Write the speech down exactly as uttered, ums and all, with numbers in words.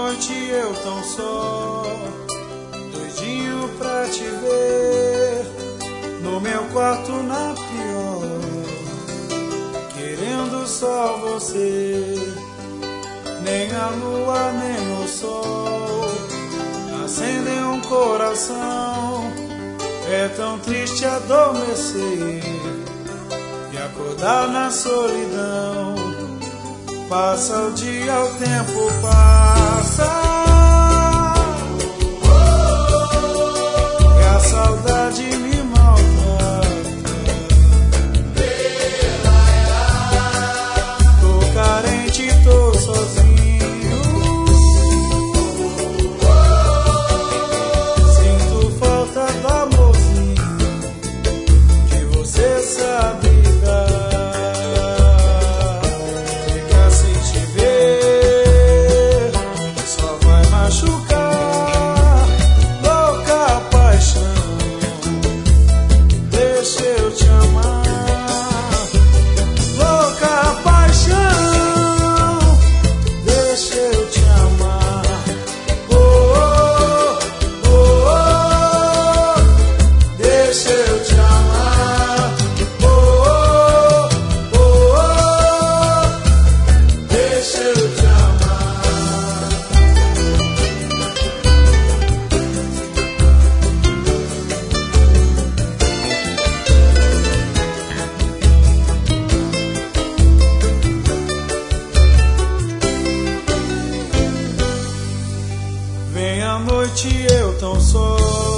noite eu tão só, doidinho pra te ver, no meu quarto na pior, querendo só você. Nem a lua nem o sol acendem um coração. É tão triste adormecer e acordar na solidão. Passa o dia, o tempo passa, e a saudade me maltrata. Tô carente, tô sozinho, sinto falta do amorzinho que você sabe dar. Vem à noite eu tão só,